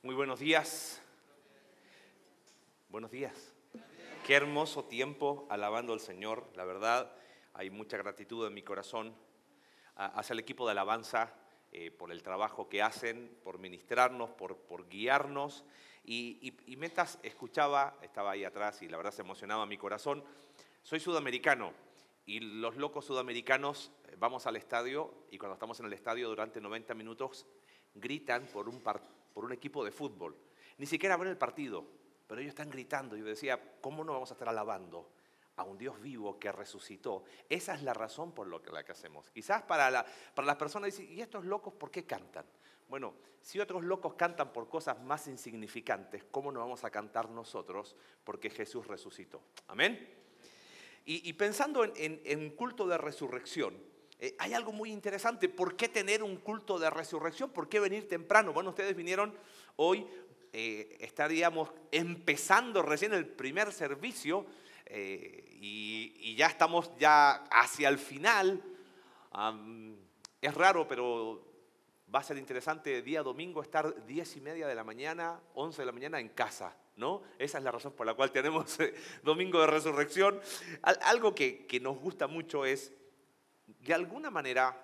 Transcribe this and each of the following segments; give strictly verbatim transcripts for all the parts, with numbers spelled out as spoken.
Muy buenos días. Buenos días. Qué hermoso tiempo alabando al Señor. La verdad, hay mucha gratitud en mi corazón hacia el equipo de alabanza eh, por el trabajo que hacen, por ministrarnos, por, por guiarnos. Y, y, y mientras escuchaba, estaba ahí atrás y la verdad se emocionaba mi corazón. Soy sudamericano y los locos sudamericanos vamos al estadio y cuando estamos en el estadio durante noventa minutos gritan por un, par, por un equipo de fútbol. Ni siquiera ven el partido, pero ellos están gritando. Yo decía, ¿cómo no vamos a estar alabando a un Dios vivo que resucitó? Esa es la razón por lo que, la que hacemos. Quizás para, la, para las personas dicen, ¿y estos locos por qué cantan? Bueno, si otros locos cantan por cosas más insignificantes, ¿cómo no vamos a cantar nosotros? Porque Jesús resucitó. Amén. Y, y pensando en, en, en culto de resurrección, eh, hay algo muy interesante. ¿Por qué tener un culto de resurrección? ¿Por qué venir temprano? Bueno, ustedes vinieron hoy, eh, estaríamos empezando recién el primer servicio eh, y, y ya estamos ya hacia el final. Um, es raro, pero va a ser interesante día domingo estar diez y media de la mañana, once de la mañana en casa, ¿no? Esa es la razón por la cual tenemos eh, Domingo de Resurrección. Al, algo que, que nos gusta mucho es, de alguna manera,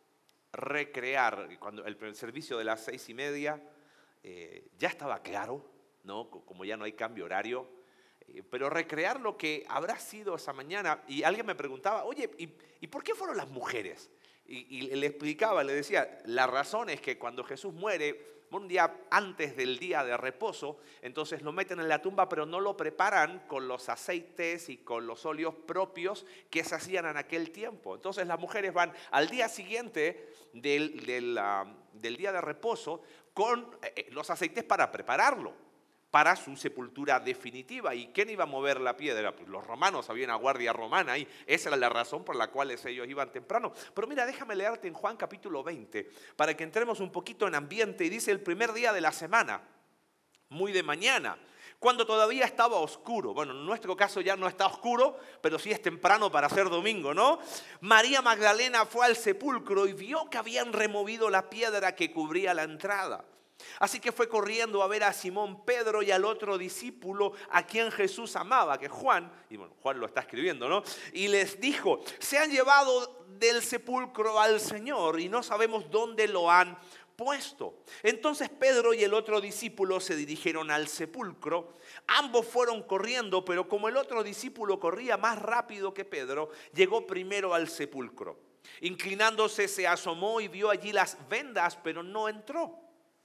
recrear. Cuando el servicio de las seis y media eh, ya estaba claro, ¿no? Como ya no hay cambio horario, eh, pero recrear lo que habrá sido esa mañana. Y alguien me preguntaba, oye, ¿y, ¿y por qué fueron las mujeres? Y, y le explicaba, le decía, la razón es que cuando Jesús muere, un día antes del día de reposo, entonces lo meten en la tumba, pero no lo preparan con los aceites y con los óleos propios que se hacían en aquel tiempo. Entonces las mujeres van al día siguiente del, del, uh, del día de reposo con eh, los aceites para prepararlo para su sepultura definitiva. ¿Y quién iba a mover la piedra? Pues los romanos, había una guardia romana ahí. Esa era la razón por la cual ellos iban temprano. Pero mira, déjame leerte en Juan capítulo veinte, para que entremos un poquito en ambiente. Y dice, el primer día de la semana, muy de mañana, cuando todavía estaba oscuro. Bueno, en nuestro caso ya no está oscuro, pero sí es temprano para ser domingo, ¿no? María Magdalena fue al sepulcro y vio que habían removido la piedra que cubría la entrada. Así que fue corriendo a ver a Simón Pedro y al otro discípulo a quien Jesús amaba, que es Juan, y bueno, Juan lo está escribiendo, ¿no? Y les dijo, se han llevado del sepulcro al Señor y no sabemos dónde lo han puesto. Entonces Pedro y el otro discípulo se dirigieron al sepulcro. Ambos fueron corriendo, pero como el otro discípulo corría más rápido que Pedro, llegó primero al sepulcro. Inclinándose se asomó y vio allí las vendas, pero no entró.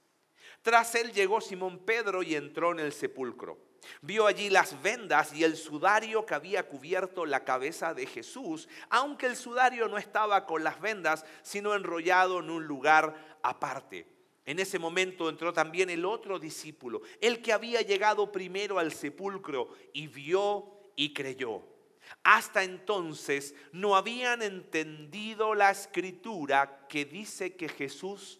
Tras él llegó Simón Pedro y entró en el sepulcro. Vio allí las vendas y el sudario que había cubierto la cabeza de Jesús, aunque el sudario no estaba con las vendas, sino enrollado en un lugar aparte. En ese momento entró también el otro discípulo, el que había llegado primero al sepulcro, y vio y creyó. Hasta entonces no habían entendido la escritura que dice que Jesús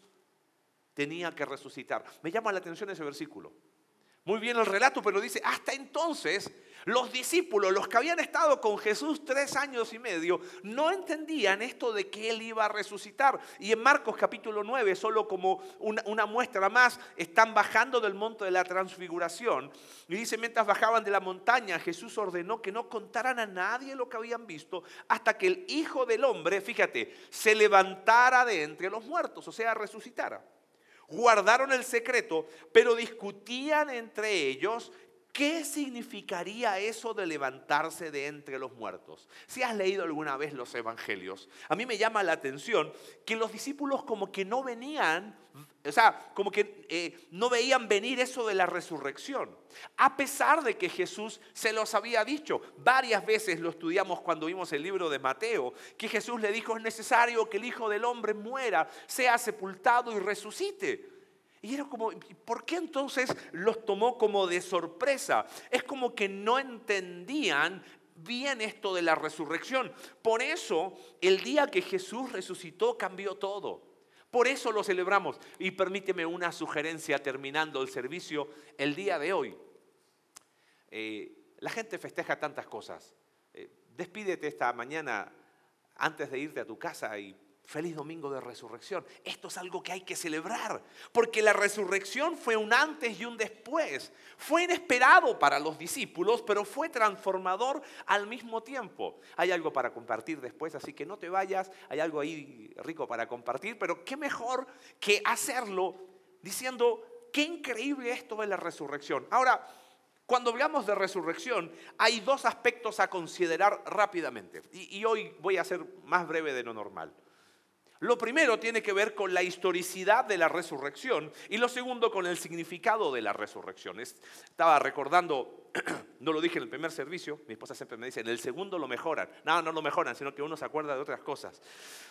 tenía que resucitar. Me llama la atención ese versículo. Muy bien el relato, pero dice, hasta entonces los discípulos, los que habían estado con Jesús tres años y medio, no entendían esto de que Él iba a resucitar. Y en Marcos capítulo nueve, solo como una, una muestra más, están bajando del monte de la transfiguración. Y dice, mientras bajaban de la montaña, Jesús ordenó que no contaran a nadie lo que habían visto hasta que el Hijo del Hombre, fíjate, se levantara de entre los muertos, o sea, resucitara. Guardaron el secreto, pero discutían entre ellos qué significaría eso de levantarse de entre los muertos. Si has leído alguna vez los evangelios, a mí me llama la atención que los discípulos como que no venían, o sea, como que eh, no veían venir eso de la resurrección. A pesar de que Jesús se los había dicho, varias veces lo estudiamos cuando vimos el libro de Mateo, que Jesús le dijo, es necesario que el Hijo del Hombre muera, sea sepultado y resucite. Y era como, ¿por qué entonces los tomó como de sorpresa? Es como que no entendían bien esto de la resurrección. Por eso, el día que Jesús resucitó cambió todo. Por eso lo celebramos. Y permíteme una sugerencia terminando el servicio el día de hoy. Eh, la gente festeja tantas cosas. Eh, despídete esta mañana antes de irte a tu casa y Feliz domingo de resurrección. Esto es algo que hay que celebrar, porque la resurrección fue un antes y un después. Fue inesperado para los discípulos, pero fue transformador al mismo tiempo. Hay algo para compartir después, así que no te vayas. Hay algo ahí rico para compartir, pero qué mejor que hacerlo diciendo qué increíble esto de la resurrección. Ahora, cuando hablamos de resurrección, hay dos aspectos a considerar rápidamente. Y, y hoy voy a ser más breve de lo normal. Lo primero tiene que ver con la historicidad de la resurrección y lo segundo con el significado de la resurrección. Estaba recordando, no lo dije en el primer servicio, mi esposa siempre me dice, en el segundo lo mejoran. No, no lo mejoran, sino que uno se acuerda de otras cosas.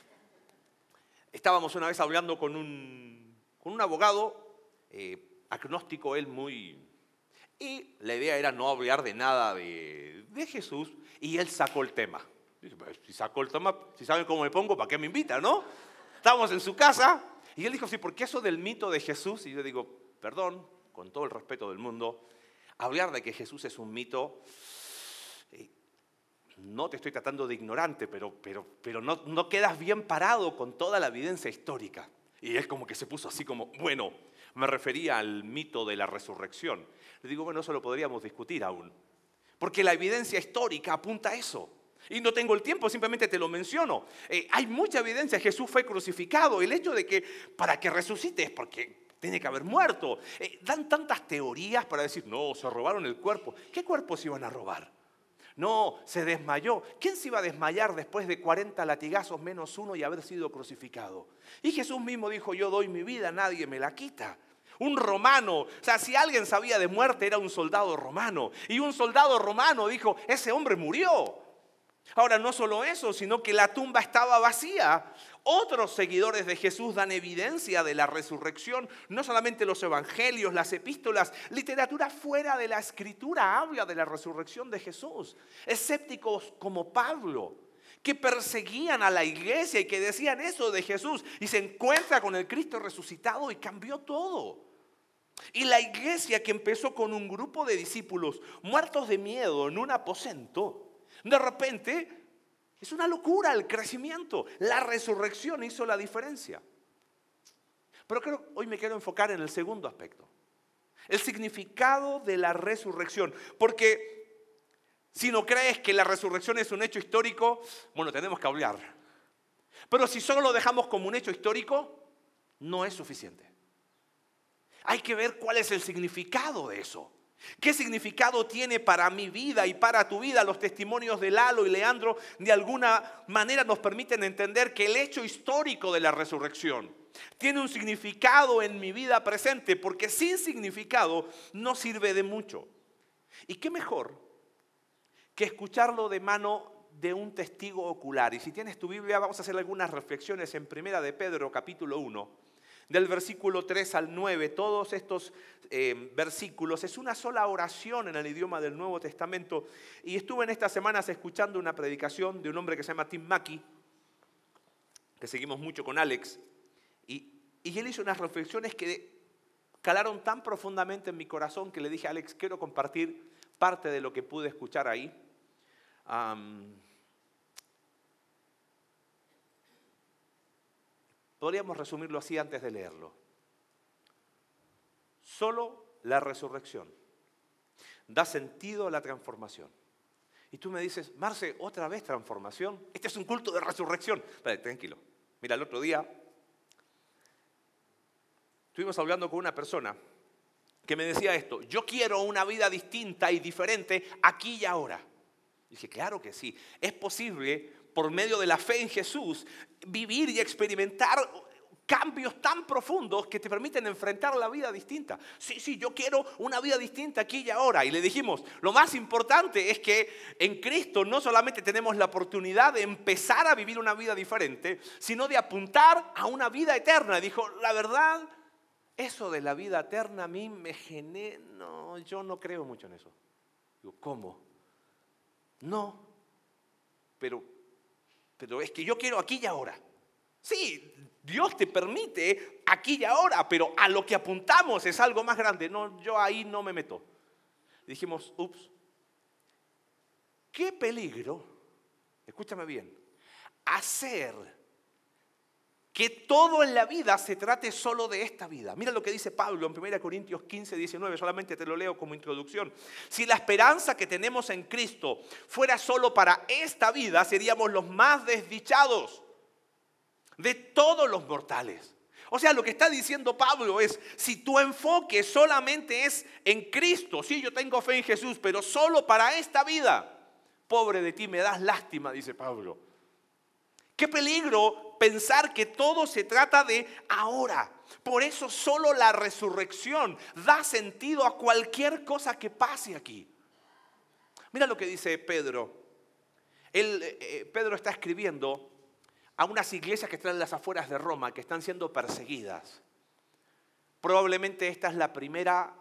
Estábamos una vez hablando con un, con un abogado, eh, agnóstico él muy... Y la idea era no hablar de nada de, de Jesús y él sacó el tema. Dice, pues, si saco el tema, si saben cómo me pongo, ¿para qué me invitan, no? Estábamos en su casa y él dijo, sí, ¿por qué eso del mito de Jesús? Y yo digo, perdón, con todo el respeto del mundo, hablar de que Jesús es un mito, eh, no te estoy tratando de ignorante, pero, pero, pero no, no quedas bien parado con toda la evidencia histórica. Y él como que se puso así como, bueno, me refería al mito de la resurrección. Le digo, bueno, eso lo podríamos discutir aún, porque la evidencia histórica apunta a eso. Y no tengo el tiempo, simplemente te lo menciono. Eh, hay mucha evidencia, Jesús fue crucificado. El hecho de que para que resucite es porque tiene que haber muerto. Eh, dan tantas teorías para decir, no, se robaron el cuerpo. ¿Qué cuerpo se iban a robar? No, se desmayó. ¿Quién se iba a desmayar después de cuarenta latigazos menos uno y haber sido crucificado? Y Jesús mismo dijo, yo doy mi vida, nadie me la quita. Un romano, o sea, si alguien sabía de muerte era un soldado romano. Y un soldado romano dijo, ese hombre murió. Ahora, no solo eso, sino que la tumba estaba vacía. Otros seguidores de Jesús dan evidencia de la resurrección. No solamente los evangelios, las epístolas, literatura fuera de la escritura habla de la resurrección de Jesús. Escépticos como Pablo, que perseguían a la iglesia y que decían eso de Jesús. Y se encuentra con el Cristo resucitado y cambió todo. Y la iglesia que empezó con un grupo de discípulos muertos de miedo en un aposento, de repente, es una locura el crecimiento. La resurrección hizo la diferencia. Pero creo, hoy me quiero enfocar en el segundo aspecto. El significado de la resurrección. Porque si no crees que la resurrección es un hecho histórico, bueno, tenemos que hablar. Pero si solo lo dejamos como un hecho histórico, no es suficiente. Hay que ver cuál es el significado de eso. ¿Qué significado tiene para mi vida y para tu vida? Los testimonios de Lalo y Leandro de alguna manera nos permiten entender que el hecho histórico de la resurrección tiene un significado en mi vida presente, porque sin significado no sirve de mucho. ¿Y qué mejor que escucharlo de mano de un testigo ocular? Y si tienes tu Biblia, vamos a hacer algunas reflexiones en Primera de Pedro, capítulo uno. Del versículo tres al nueve, todos estos eh, versículos, es una sola oración en el idioma del Nuevo Testamento. Y estuve en estas semanas escuchando una predicación de un hombre que se llama Tim Mackie, que seguimos mucho con Alex, y, y él hizo unas reflexiones que calaron tan profundamente en mi corazón que le dije a Alex, quiero compartir parte de lo que pude escuchar ahí. Um, Podríamos resumirlo así antes de leerlo. Solo la resurrección da sentido a la transformación. Y tú me dices, Marce, ¿otra vez transformación? Este es un culto de resurrección. Pero, tranquilo. Mira, el otro día estuvimos hablando con una persona que me decía esto, yo quiero una vida distinta y diferente aquí y ahora. Y dije, claro que sí, es posible por medio de la fe en Jesús, vivir y experimentar cambios tan profundos que te permiten enfrentar la vida distinta. Sí, sí, yo quiero una vida distinta aquí y ahora. Y le dijimos, lo más importante es que en Cristo no solamente tenemos la oportunidad de empezar a vivir una vida diferente, sino de apuntar a una vida eterna. Y dijo, la verdad, eso de la vida eterna a mí me genera... No, yo no creo mucho en eso. Digo, ¿cómo? No, pero... Pero es que yo quiero aquí y ahora. Sí, Dios te permite aquí y ahora, pero a lo que apuntamos es algo más grande. No, yo ahí no me meto. Dijimos, ups, qué peligro, escúchame bien, hacer que todo en la vida se trate solo de esta vida. Mira lo que dice Pablo en primera Corintios quince, diecinueve, solamente te lo leo como introducción. Si la esperanza que tenemos en Cristo fuera solo para esta vida, seríamos los más desdichados de todos los mortales. O sea, lo que está diciendo Pablo es, si tu enfoque solamente es en Cristo, sí, yo tengo fe en Jesús, pero solo para esta vida, pobre de ti, me das lástima, dice Pablo. Qué peligro pensar que todo se trata de ahora. Por eso solo la resurrección da sentido a cualquier cosa que pase aquí. Mira lo que dice Pedro. Él, eh, Pedro está escribiendo a unas iglesias que están en las afueras de Roma, que están siendo perseguidas. Probablemente esta es la primera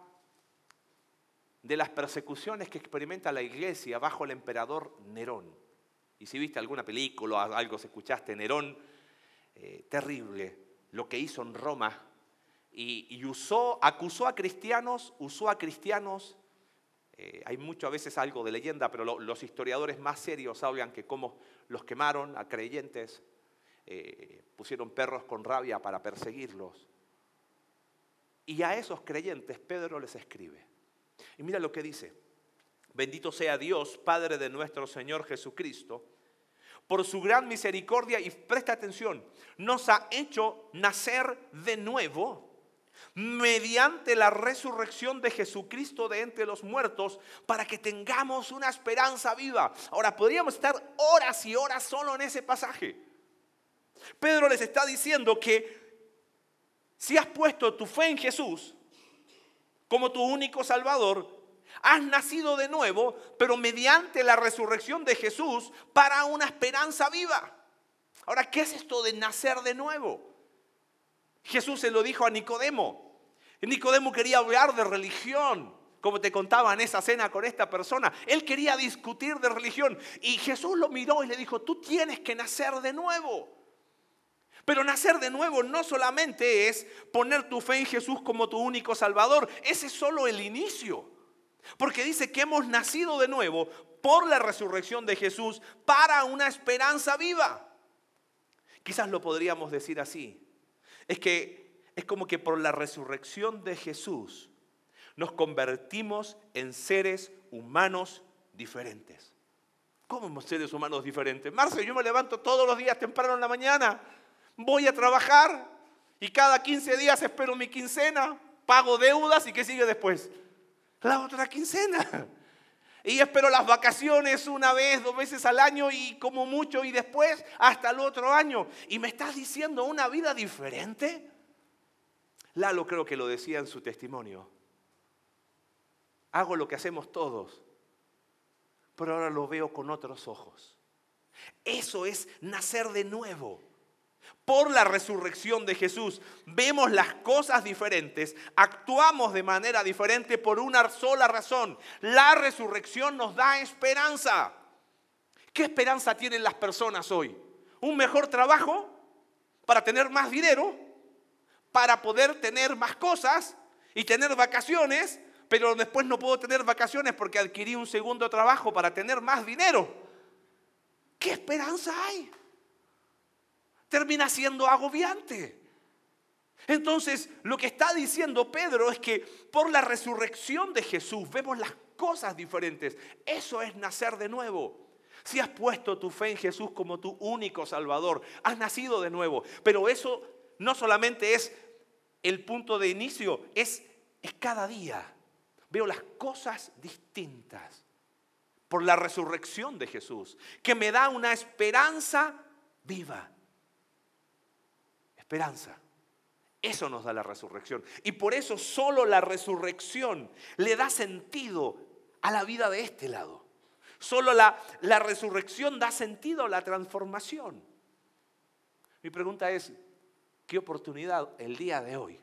de las persecuciones que experimenta la iglesia bajo el emperador Nerón. Y si viste alguna película o algo, si escuchaste, Nerón, eh, terrible lo que hizo en Roma. Y, y usó, acusó a cristianos, usó a cristianos. Eh, hay mucho a veces algo de leyenda, pero lo, los historiadores más serios hablan que cómo los quemaron a creyentes, eh, pusieron perros con rabia para perseguirlos. Y a esos creyentes Pedro les escribe. Y mira lo que dice. Bendito sea Dios, Padre de nuestro Señor Jesucristo, por su gran misericordia, y presta atención, nos ha hecho nacer de nuevo mediante la resurrección de Jesucristo de entre los muertos, para que tengamos una esperanza viva. Ahora, podríamos estar horas y horas solo en ese pasaje. Pedro les está diciendo que si has puesto tu fe en Jesús como tu único Salvador, has nacido de nuevo, pero mediante la resurrección de Jesús para una esperanza viva. Ahora, ¿qué es esto de nacer de nuevo? Jesús se lo dijo a Nicodemo. Nicodemo quería hablar de religión, como te contaba en esa cena con esta persona. Él quería discutir de religión y Jesús lo miró y le dijo, tú tienes que nacer de nuevo. Pero nacer de nuevo no solamente es poner tu fe en Jesús como tu único Salvador. Ese es solo el inicio. Porque dice que hemos nacido de nuevo por la resurrección de Jesús para una esperanza viva. Quizás lo podríamos decir así. Es que es como que por la resurrección de Jesús nos convertimos en seres humanos diferentes. ¿Cómo seres humanos diferentes? Marce, yo me levanto todos los días temprano en la mañana, voy a trabajar y cada quince días espero mi quincena, pago deudas y ¿qué sigue después? La otra quincena. Y espero las vacaciones una vez, dos veces al año y como mucho y después hasta el otro año. ¿Y me estás diciendo una vida diferente? Lalo creo que lo decía en su testimonio. Hago lo que hacemos todos, pero ahora lo veo con otros ojos. Eso es nacer de nuevo. Por la resurrección de Jesús vemos las cosas diferentes, actuamos de manera diferente por una sola razón. La resurrección nos da esperanza. ¿Qué esperanza tienen las personas hoy? ¿Un mejor trabajo? ¿Para tener más dinero? ¿Para poder tener más cosas y tener vacaciones? Pero después no puedo tener vacaciones porque adquirí un segundo trabajo para tener más dinero. ¿Qué esperanza hay? Termina siendo agobiante. Entonces, lo que está diciendo Pedro es que por la resurrección de Jesús vemos las cosas diferentes. Eso es nacer de nuevo. Si has puesto tu fe en Jesús como tu único Salvador, has nacido de nuevo. Pero eso no solamente es el punto de inicio, es, es cada día. Veo las cosas distintas por la resurrección de Jesús, que me da una esperanza viva. Esperanza. Eso nos da la resurrección. Y por eso solo la resurrección le da sentido a la vida de este lado. Solo la, la resurrección da sentido a la transformación. Mi pregunta es, ¿qué oportunidad el día de hoy,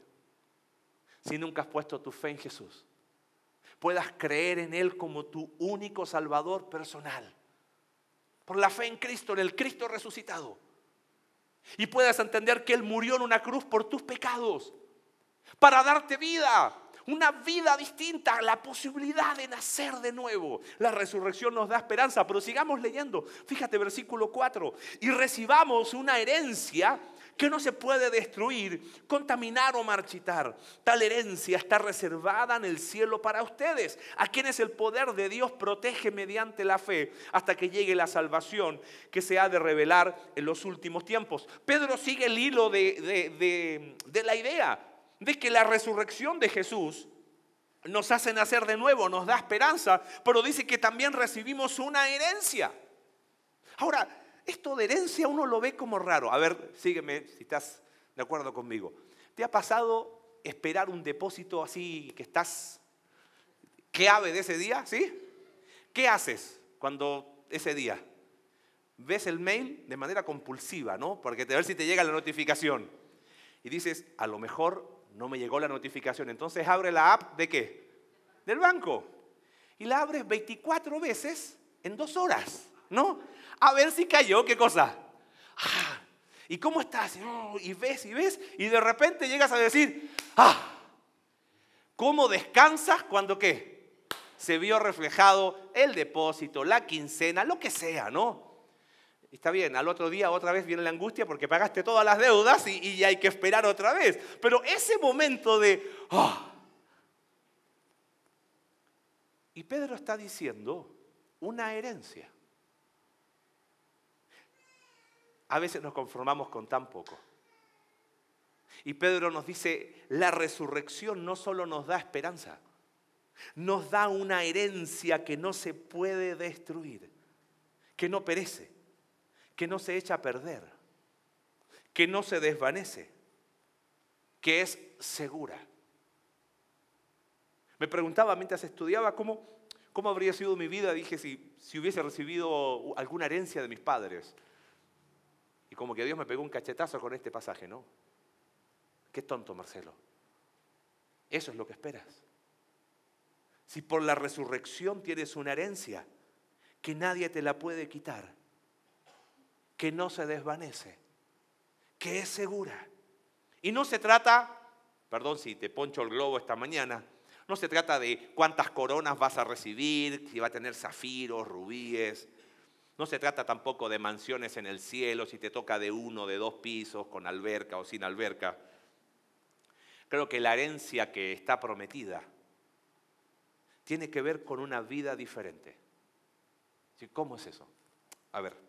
si nunca has puesto tu fe en Jesús, puedas creer en Él como tu único Salvador personal? Por la fe en Cristo, en el Cristo resucitado. Y puedas entender que Él murió en una cruz por tus pecados, para darte vida, una vida distinta, la posibilidad de nacer de nuevo. La resurrección nos da esperanza, pero sigamos leyendo. Fíjate, versículo cuatro. Y recibamos una herencia que no se puede destruir, contaminar o marchitar. Tal herencia está reservada en el cielo para ustedes, a quienes el poder de Dios protege mediante la fe hasta que llegue la salvación que se ha de revelar en los últimos tiempos. Pedro sigue el hilo de, de, de, de la idea de que la resurrección de Jesús nos hace nacer de nuevo, nos da esperanza, pero dice que también recibimos una herencia. Ahora, esto de herencia uno lo ve como raro. A ver, sígueme si estás de acuerdo conmigo. ¿Te ha pasado esperar un depósito así que estás clave de ese día? ¿Sí? ¿Qué haces cuando ese día ves el mail de manera compulsiva, ¿no? Porque a ver si te llega la notificación. Y dices, a lo mejor no me llegó la notificación. Entonces abre la app ¿de qué? Del banco. Y la abres veinticuatro veces en dos horas, ¿no? A ver si cayó, ¿qué cosa? Ah, ¿y cómo estás? Oh, y ves y ves y de repente llegas a decir, ah, ¿cómo descansas cuando qué? Se vio reflejado el depósito, la quincena, lo que sea, ¿no? Está bien, al otro día otra vez viene la angustia porque pagaste todas las deudas y, y hay que esperar otra vez. Pero ese momento de, ah, y Pedro está diciendo una herencia. A veces nos conformamos con tan poco. Y Pedro nos dice, la resurrección no solo nos da esperanza, nos da una herencia que no se puede destruir, que no perece, que no se echa a perder, que no se desvanece, que es segura. Me preguntaba mientras estudiaba cómo, cómo habría sido mi vida, dije, si, si hubiese recibido alguna herencia de mis padres. Y como que Dios me pegó un cachetazo con este pasaje, ¿no? Qué tonto, Marcelo. Eso es lo que esperas. Si por la resurrección tienes una herencia que nadie te la puede quitar, que no se desvanece, que es segura. Y no se trata, perdón si te poncho el globo esta mañana, no se trata de cuántas coronas vas a recibir, si va a tener zafiros, rubíes. No se trata tampoco de mansiones en el cielo, si te toca de uno, de dos pisos, con alberca o sin alberca. Creo que la herencia que está prometida tiene que ver con una vida diferente. ¿Cómo es eso? A ver.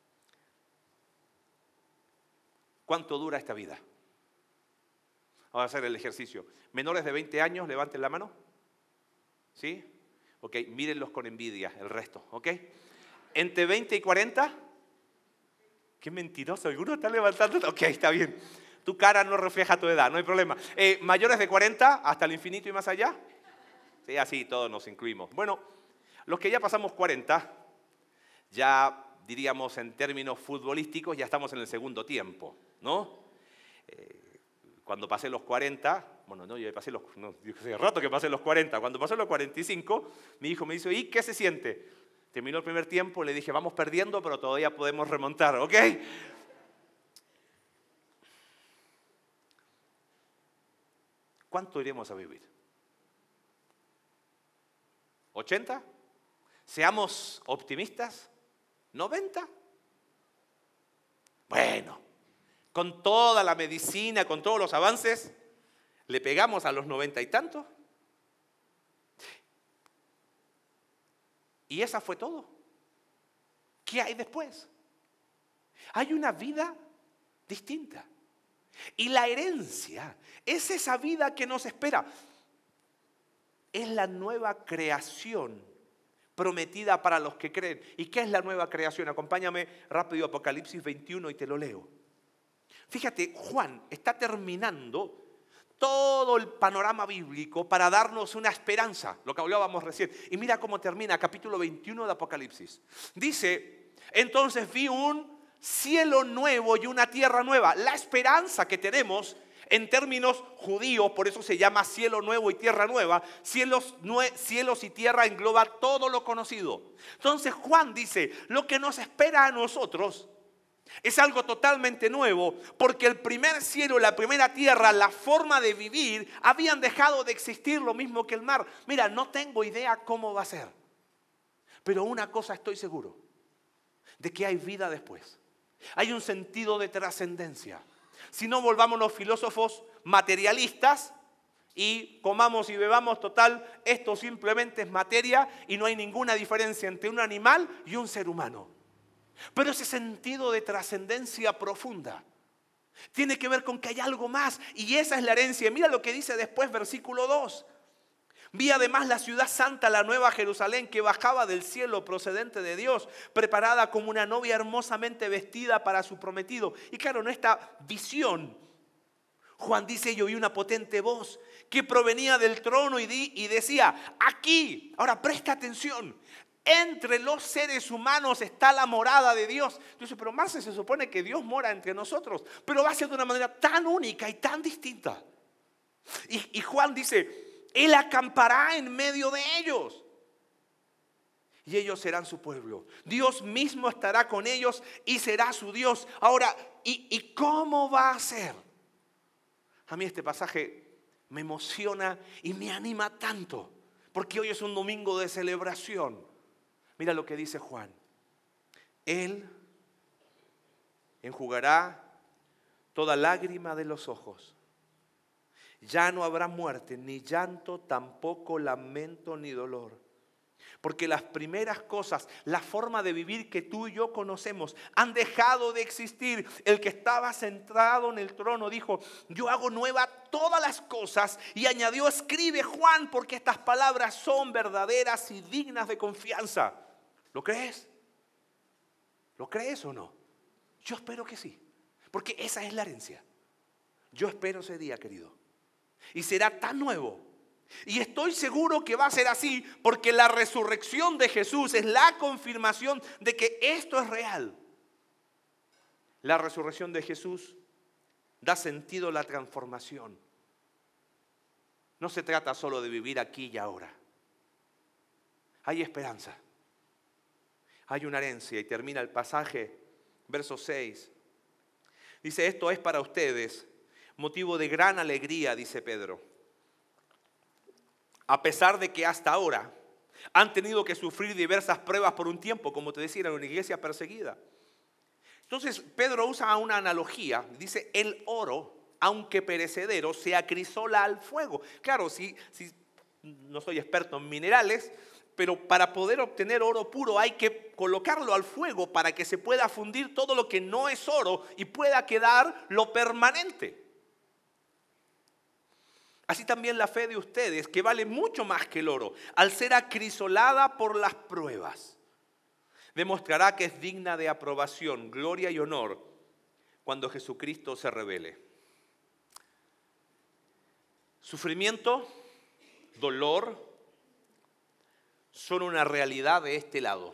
¿Cuánto dura esta vida? Vamos a hacer el ejercicio. Menores de veinte años, levanten la mano. ¿Sí? Ok, mírenlos con envidia, el resto, ¿ok? Entre veinte y cuarenta. Qué mentiroso, alguno está levantando. Ok, está bien. Tu cara no refleja tu edad, no hay problema. Eh, mayores de cuarenta, hasta el infinito y más allá. Sí, así todos nos incluimos. Bueno, los que ya pasamos cuarenta, ya diríamos en términos futbolísticos, ya estamos en el segundo tiempo, ¿no? Eh, cuando pasé los cuarenta, bueno, no, yo pasé los, no, hace rato que pasé los cuarenta, cuando pasé los cuarenta y cinco, mi hijo me dice, ¿y qué se siente? Terminó el primer tiempo, le dije, vamos perdiendo, pero todavía podemos remontar, ¿ok? ¿Cuánto iremos a vivir? ¿ochenta? Seamos optimistas. ¿noventa? Bueno, con toda la medicina, con todos los avances, ¿le pegamos a los noventa y tantos? Y esa fue todo. ¿Qué hay después? Hay una vida distinta. Y la herencia es esa vida que nos espera. Es la nueva creación prometida para los que creen. ¿Y qué es la nueva creación? Acompáñame rápido a Apocalipsis veintiuno y te lo leo. Fíjate, Juan está terminando todo el panorama bíblico para darnos una esperanza, lo que hablábamos recién. Y mira cómo termina capítulo veintiuno de Apocalipsis. Dice, entonces vi un cielo nuevo y una tierra nueva. La esperanza que tenemos en términos judíos, por eso se llama cielo nuevo y tierra nueva. Cielos, nue- cielos y tierra engloba todo lo conocido. Entonces Juan dice, lo que nos espera a nosotros es algo totalmente nuevo, porque el primer cielo, la primera tierra, la forma de vivir, habían dejado de existir, lo mismo que el mar. Mira, no tengo idea cómo va a ser, pero una cosa estoy seguro, de que hay vida después. Hay un sentido de trascendencia. Si no, volvámonos filósofos materialistas y comamos y bebamos, total, esto simplemente es materia y no hay ninguna diferencia entre un animal y un ser humano. Pero ese sentido de trascendencia profunda tiene que ver con que hay algo más, y esa es la herencia. Mira lo que dice después, versículo dos. Vi además la ciudad santa, la nueva Jerusalén, que bajaba del cielo procedente de Dios, preparada como una novia hermosamente vestida para su prometido. Y claro, en esta visión, Juan dice, yo oí una potente voz que provenía del trono y, di, y decía, aquí, ahora presta atención, entre los seres humanos está la morada de Dios. Entonces, pero Marce, se supone que Dios mora entre nosotros, pero va a ser de una manera tan única y tan distinta. Y, y Juan dice, Él acampará en medio de ellos y ellos serán su pueblo. Dios mismo estará con ellos y será su Dios. Ahora, ¿y, y cómo va a ser? A mí este pasaje me emociona y me anima tanto, porque hoy es un domingo de celebración. Mira lo que dice Juan. Él enjugará toda lágrima de los ojos. Ya no habrá muerte, ni llanto, tampoco lamento, ni dolor. Porque las primeras cosas, la forma de vivir que tú y yo conocemos, han dejado de existir. El que estaba sentado en el trono dijo, yo hago nueva todas las cosas. Y añadió, escribe Juan, porque estas palabras son verdaderas y dignas de confianza. ¿Lo crees? ¿Lo crees o no? Yo espero que sí, porque esa es la herencia. Yo espero ese día, querido. Y será tan nuevo. Y estoy seguro que va a ser así, porque la resurrección de Jesús es la confirmación de que esto es real. La resurrección de Jesús da sentido a la transformación. No se trata solo de vivir aquí y ahora. Hay esperanza. Hay una herencia. Y termina el pasaje, verso seis. Dice, esto es para ustedes motivo de gran alegría, dice Pedro. A pesar de que hasta ahora han tenido que sufrir diversas pruebas por un tiempo, como te decía, en una iglesia perseguida. Entonces Pedro usa una analogía, dice, el oro, aunque perecedero, se acrisola al fuego. Claro, si, si no soy experto en minerales, pero para poder obtener oro puro hay que colocarlo al fuego para que se pueda fundir todo lo que no es oro y pueda quedar lo permanente. Así también la fe de ustedes, que vale mucho más que el oro, al ser acrisolada por las pruebas, demostrará que es digna de aprobación, gloria y honor cuando Jesucristo se revele. Sufrimiento, dolor, son una realidad de este lado.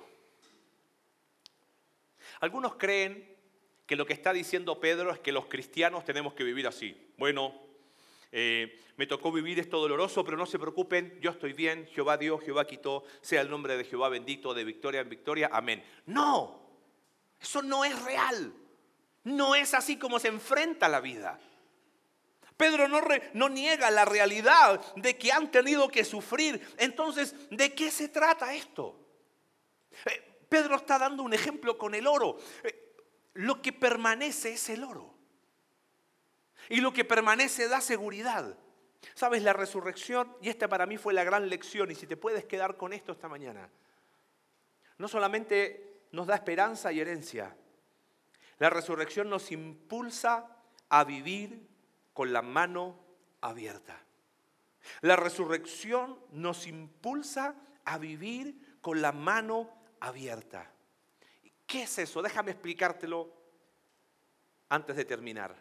Algunos creen que lo que está diciendo Pedro es que los cristianos tenemos que vivir así. Bueno, eh, me tocó vivir esto doloroso, pero no se preocupen, yo estoy bien, Jehová dio, Jehová quitó, sea el nombre de Jehová bendito, de victoria en victoria, amén. No, eso no es real. No es así como se enfrenta la vida. Pedro no, re, no niega la realidad de que han tenido que sufrir. Entonces, ¿de qué se trata esto? Eh, Pedro está dando un ejemplo con el oro. Eh, lo que permanece es el oro. Y lo que permanece da seguridad. ¿Sabes? La resurrección, y esta para mí fue la gran lección, y si te puedes quedar con esto esta mañana, no solamente nos da esperanza y herencia, la resurrección nos impulsa a vivir con la mano abierta. La resurrección nos impulsa a vivir con la mano abierta. ¿Qué es eso? Déjame explicártelo antes de terminar.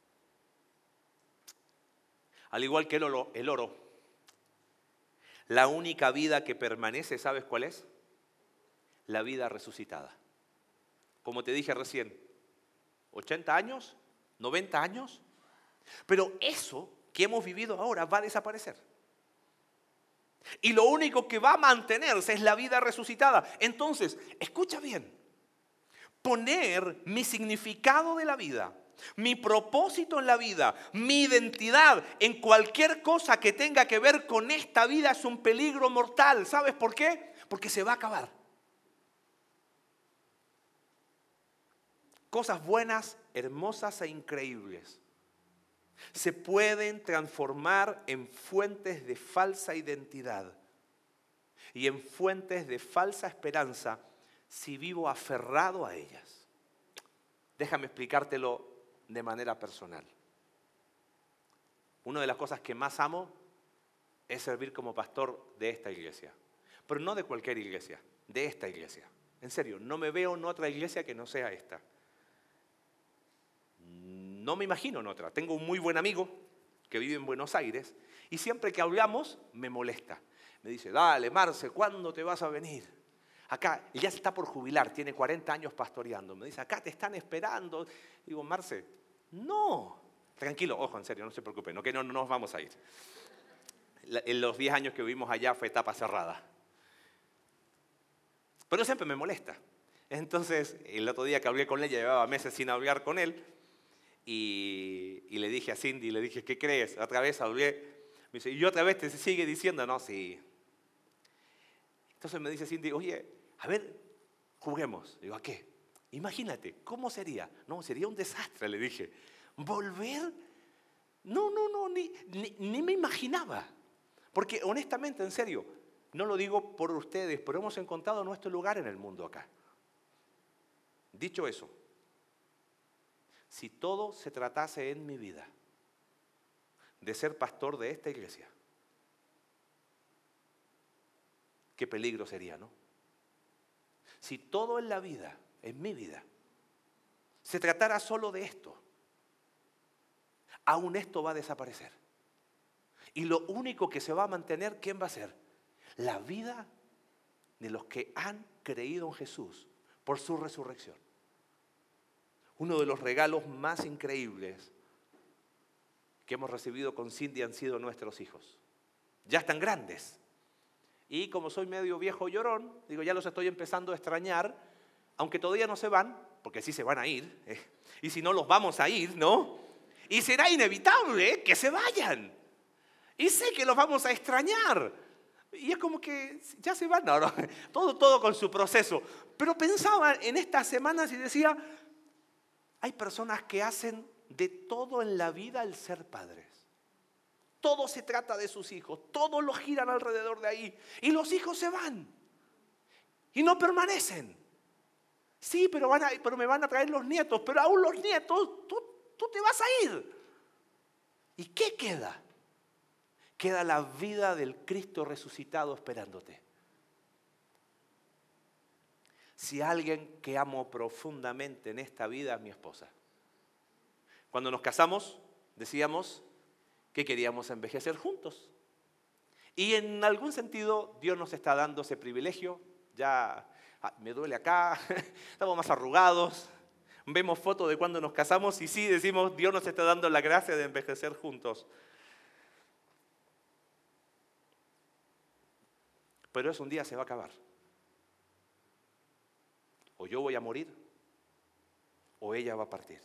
Al igual que el oro, el oro, la única vida que permanece, ¿sabes cuál es? La vida resucitada. Como te dije recién, ochenta años, noventa años, pero eso que hemos vivido ahora va a desaparecer. Y lo único que va a mantenerse es la vida resucitada. Entonces, escucha bien, poner mi significado de la vida, mi propósito en la vida, mi identidad en cualquier cosa que tenga que ver con esta vida es un peligro mortal. ¿Sabes por qué? Porque se va a acabar. Cosas buenas, hermosas e increíbles se pueden transformar en fuentes de falsa identidad y en fuentes de falsa esperanza si vivo aferrado a ellas. Déjame explicártelo de manera personal. Una de las cosas que más amo es servir como pastor de esta iglesia. Pero no de cualquier iglesia, de esta iglesia. En serio, no me veo en otra iglesia que no sea esta. No me imagino en otra. Tengo un muy buen amigo que vive en Buenos Aires y siempre que hablamos me molesta. Me dice, dale, Marce, ¿cuándo te vas a venir? Acá, él ya se está por jubilar, tiene cuarenta años pastoreando. Me dice, acá te están esperando. Digo, Marce, no. Tranquilo, ojo, en serio, no se preocupe, no que no, no nos vamos a ir. En los diez años que vivimos allá fue etapa cerrada. Pero siempre me molesta. Entonces, el otro día que hablé con él, ya llevaba meses sin hablar con él, y, y le dije a Cindy, le dije, ¿qué crees? Otra vez hablé. Me dice, y otra vez te sigue diciendo, no, sí. Entonces me dice Cindy, oye, a ver, juguemos. Digo, ¿a qué? Imagínate, ¿cómo sería? No, sería un desastre, le dije. ¿Volver? No, no, no, ni, ni, ni me imaginaba. Porque honestamente, en serio, no lo digo por ustedes, pero hemos encontrado nuestro lugar en el mundo acá. Dicho eso, si todo se tratase en mi vida de ser pastor de esta iglesia, qué peligro sería, ¿no? Si todo en la vida, en mi vida, se tratara solo de esto, aún esto va a desaparecer. Y lo único que se va a mantener, ¿quién va a ser? La vida de los que han creído en Jesús por su resurrección. Uno de los regalos más increíbles que hemos recibido con Cindy han sido nuestros hijos. Ya están grandes. Y como soy medio viejo llorón, digo, ya los estoy empezando a extrañar, aunque todavía no se van, porque sí se van a ir, eh, y si no los vamos a ir, ¿no? Y será inevitable que se vayan. Y sé que los vamos a extrañar. Y es como que ya se van, no, no, todo, todo con su proceso. Pero pensaba en estas semanas y decía, hay personas que hacen de todo en la vida el ser padres. Todo se trata de sus hijos, todos los giran alrededor de ahí. Y los hijos se van y no permanecen. Sí, pero, van a, pero me van a traer los nietos, pero aún los nietos, tú, tú te vas a ir. ¿Y qué queda? Queda la vida del Cristo resucitado esperándote. Si alguien que amo profundamente en esta vida es mi esposa. Cuando nos casamos, decíamos que queríamos envejecer juntos. Y en algún sentido Dios nos está dando ese privilegio. Ya me duele acá, estamos más arrugados. Vemos fotos de cuando nos casamos y sí decimos, Dios nos está dando la gracia de envejecer juntos. Pero eso un día se va a acabar. O yo voy a morir, o ella va a partir.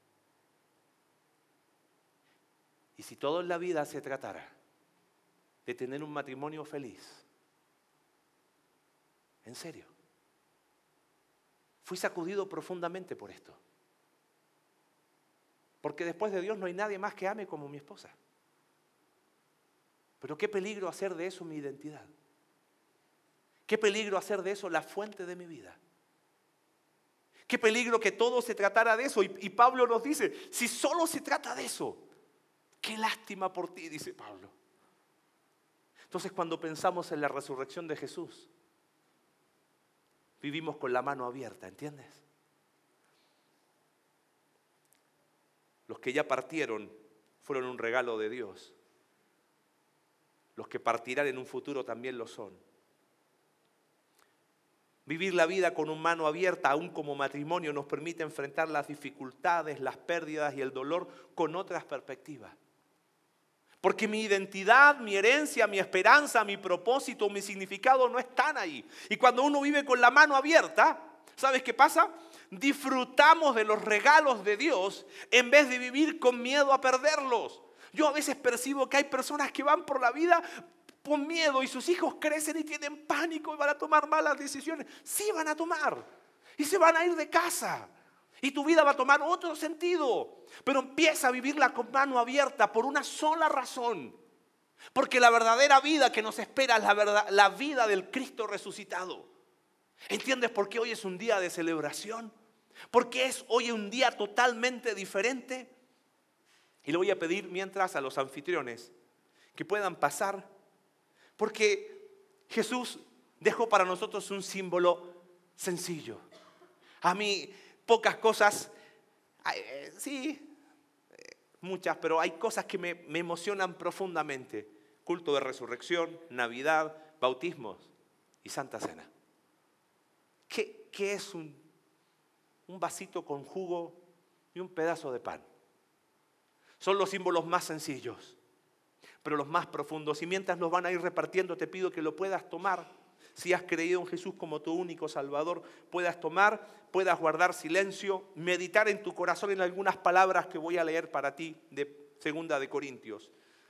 Y si todo en la vida se tratara de tener un matrimonio feliz, en serio, fui sacudido profundamente por esto. Porque después de Dios no hay nadie más que ame como mi esposa. Pero qué peligro hacer de eso mi identidad. Qué peligro hacer de eso la fuente de mi vida. Qué peligro que todo se tratara de eso. Y, y Pablo nos dice, si solo se trata de eso, qué lástima por ti, dice Pablo. Entonces, cuando pensamos en la resurrección de Jesús, vivimos con la mano abierta, ¿entiendes? Los que ya partieron fueron un regalo de Dios. Los que partirán en un futuro también lo son. Vivir la vida con una mano abierta, aún como matrimonio, nos permite enfrentar las dificultades, las pérdidas y el dolor con otras perspectivas. Porque mi identidad, mi herencia, mi esperanza, mi propósito, mi significado no están ahí. Y cuando uno vive con la mano abierta, ¿sabes qué pasa? Disfrutamos de los regalos de Dios en vez de vivir con miedo a perderlos. Yo a veces percibo que hay personas que van por la vida con miedo y sus hijos crecen y tienen pánico y van a tomar malas decisiones. Sí van a tomar y se van a ir de casa. Y tu vida va a tomar otro sentido. Pero empieza a vivirla con mano abierta por una sola razón. Porque la verdadera vida que nos espera es la, verdad, la vida del Cristo resucitado. ¿Entiendes por qué hoy es un día de celebración? Porque es hoy un día totalmente diferente. Y le voy a pedir mientras a los anfitriones que puedan pasar. Porque Jesús dejó para nosotros un símbolo sencillo. A mí pocas cosas, eh, sí, eh, muchas, pero hay cosas que me, me emocionan profundamente. Culto de resurrección, Navidad, bautismos y Santa Cena. ¿Qué, qué es un, un vasito con jugo y un pedazo de pan? Son los símbolos más sencillos, pero los más profundos. Y mientras los van a ir repartiendo, te pido que lo puedas tomar. Si has creído en Jesús como tu único Salvador, puedas tomar, puedas guardar silencio, meditar en tu corazón en algunas palabras que voy a leer para ti de Segunda de Corintios.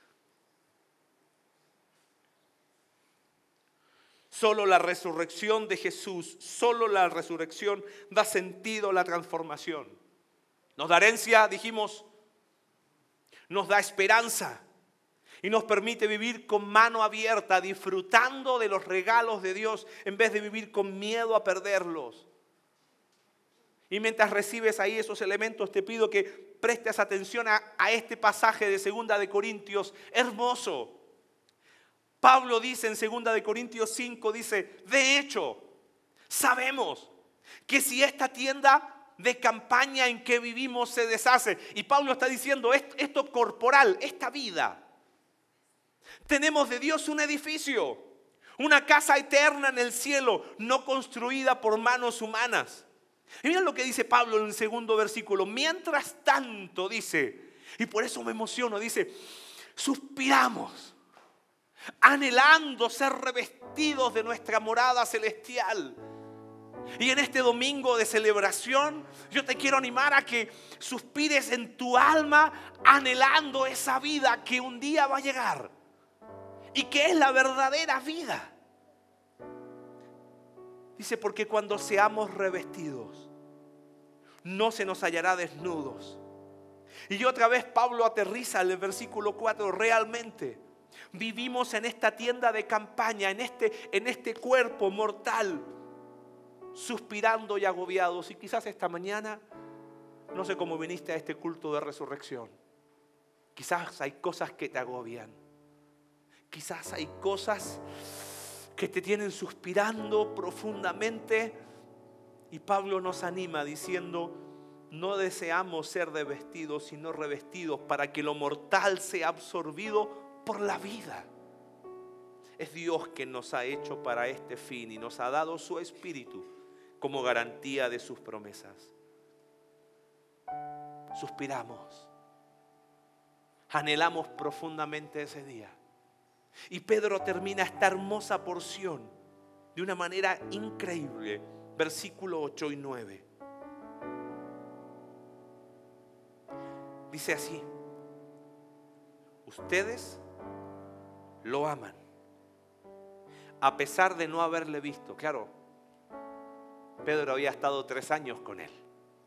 Solo la resurrección de Jesús, solo la resurrección da sentido a la transformación. Nos da herencia, dijimos, nos da esperanza y nos permite vivir con mano abierta, disfrutando de los regalos de Dios en vez de vivir con miedo a perderlos. Y mientras recibes ahí esos elementos, te pido que prestes atención a, a este pasaje de Segunda de Corintios, hermoso. Pablo dice en Segunda de Corintios cinco, dice, de hecho, sabemos que si esta tienda de campaña en que vivimos se deshace, y Pablo está diciendo esto, esto corporal, esta vida, tenemos de Dios un edificio, una casa eterna en el cielo, no construida por manos humanas. Y miren lo que dice Pablo en el segundo versículo. Mientras tanto, dice, y por eso me emociono, dice, suspiramos, anhelando ser revestidos de nuestra morada celestial. Y en este domingo de celebración, yo te quiero animar a que suspires en tu alma, anhelando esa vida que un día va a llegar y que es la verdadera vida. Dice, porque cuando seamos revestidos, no se nos hallará desnudos. Y otra vez Pablo aterriza en el versículo cuatro, realmente vivimos en esta tienda de campaña, en este, en este cuerpo mortal, suspirando y agobiados. Y quizás esta mañana, no sé cómo viniste a este culto de resurrección, quizás hay cosas que te agobian, quizás hay cosas que te tienen suspirando profundamente. Y Pablo nos anima diciendo, no deseamos ser revestidos, sino revestidos para que lo mortal sea absorbido por la vida. Es Dios quien nos ha hecho para este fin y nos ha dado su Espíritu como garantía de sus promesas. Suspiramos, anhelamos profundamente ese día. Y Pedro termina esta hermosa porción de una manera increíble. Versículo ocho y nueve. Dice así: ustedes lo aman, a pesar de no haberle visto. Claro, Pedro había estado tres años con él.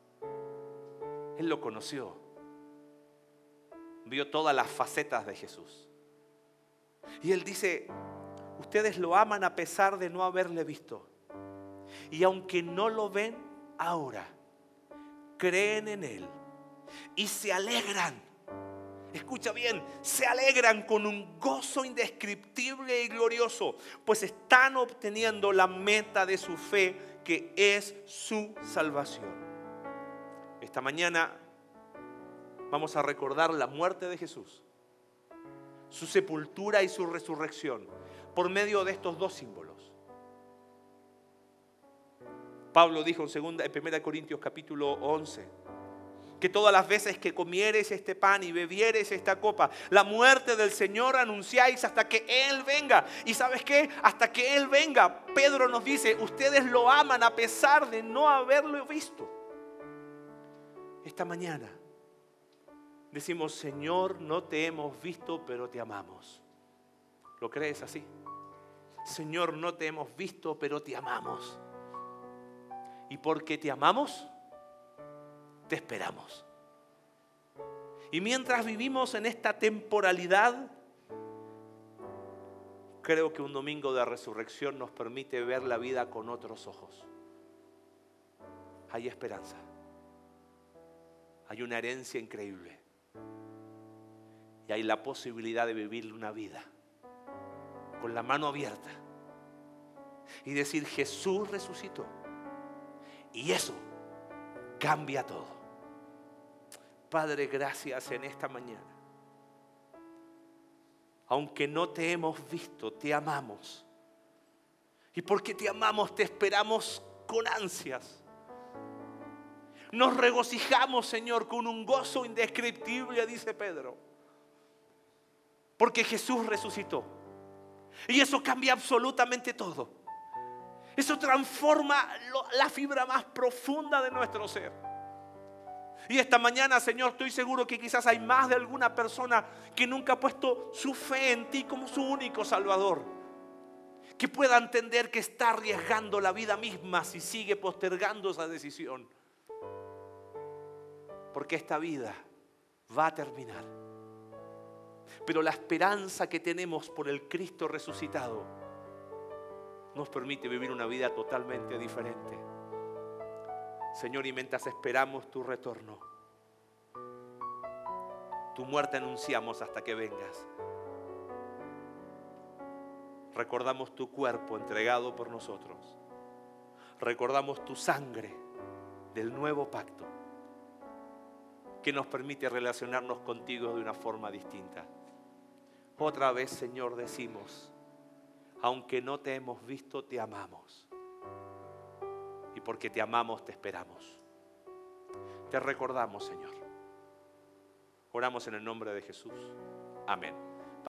Él lo conoció. Vio todas las facetas de Jesús. Y él dice, ustedes lo aman a pesar de no haberle visto. Y aunque no lo ven ahora, creen en él y se alegran. Escucha bien, se alegran con un gozo indescriptible y glorioso, pues están obteniendo la meta de su fe, que es su salvación. Esta mañana vamos a recordar la muerte de Jesús, su sepultura y su resurrección por medio de estos dos símbolos. Pablo dijo en segunda, en primera Corintios capítulo once, que todas las veces que comiereis este pan y bebiereis esta copa, la muerte del Señor anunciáis hasta que Él venga. ¿Y sabes qué? Hasta que Él venga, Pedro nos dice, ustedes lo aman a pesar de no haberlo visto. Esta mañana decimos, Señor, no te hemos visto, pero te amamos. ¿Lo crees así? Señor, no te hemos visto, pero te amamos. Y porque te amamos, te esperamos. Y mientras vivimos en esta temporalidad, creo que un domingo de resurrección nos permite ver la vida con otros ojos. Hay esperanza. Hay una herencia increíble. Y hay la posibilidad de vivir una vida con la mano abierta y decir: Jesús resucitó. Y eso cambia todo. Padre, gracias en esta mañana. Aunque no te hemos visto, te amamos. Y porque te amamos, te esperamos con ansias. Nos regocijamos, Señor, con un gozo indescriptible, dice Pedro. Porque Jesús resucitó. Y eso cambia absolutamente todo. Eso transforma la fibra más profunda de nuestro ser. Y esta mañana, Señor, estoy seguro que quizás hay más de alguna persona que nunca ha puesto su fe en ti como su único Salvador. Que pueda entender que está arriesgando la vida misma si sigue postergando esa decisión. Porque esta vida va a terminar. Pero la esperanza que tenemos por el Cristo resucitado nos permite vivir una vida totalmente diferente. Señor, y mientras esperamos tu retorno, tu muerte anunciamos hasta que vengas. Recordamos tu cuerpo entregado por nosotros. Recordamos tu sangre del nuevo pacto que nos permite relacionarnos contigo de una forma distinta. Otra vez, Señor, decimos: aunque no te hemos visto, te amamos. Y porque te amamos, te esperamos. Te recordamos, Señor. Oramos en el nombre de Jesús. Amén.